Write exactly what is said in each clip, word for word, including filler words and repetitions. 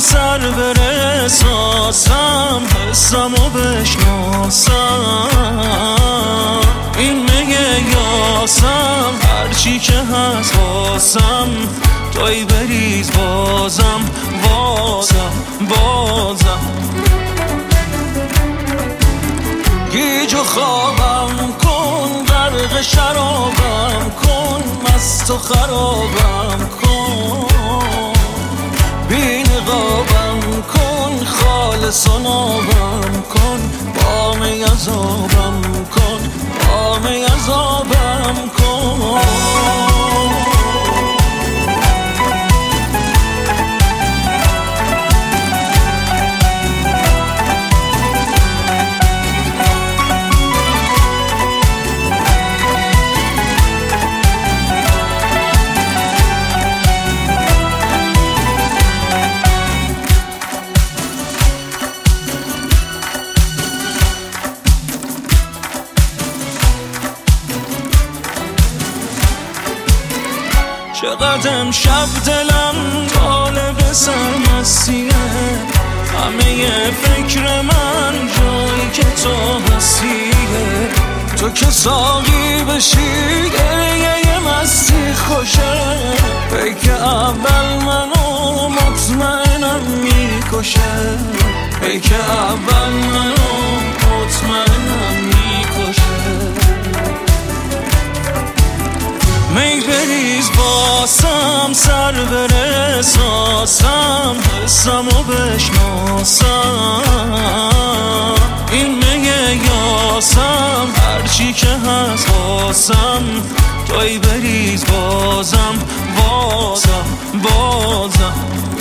سر بره احساسم، حسمو بشناسم. این میگه یاسم، هرچی که هست واسم، توی بریز بازم بازم بازم. گیج و خوابم کن، غرق شرابم کن، مست و خرابم کن، بی نقابم کن، خالص و نابم کن، بام عذابم کن، بام عذابم کن. چقدر امشب دلم طالب سرمستیه، همه فکر من جایی که تو هستیه. تو که ساقی بشی گریه مستی خوشه، پیک اول منو مطمئنم میکشه، پیک اول منو مطمئنم میکشه. می بریز باسم، سر بره احساسم، حسمو بشناسم. این میگه یاسم، هرچی که هست واسم، توی بریز بازم بازم بازم.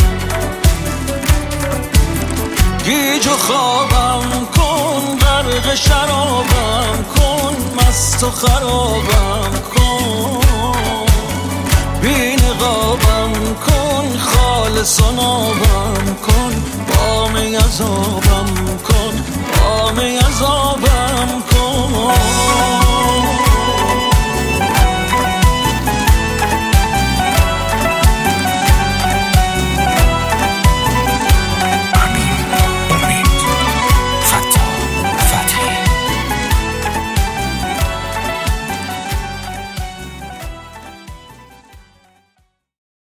گیج و خوابم کن، غرق شرابم کن، مست و خرابم کن، بی نقابم کن، خالص و نابم کن، بام عذابم کن، بام عذابم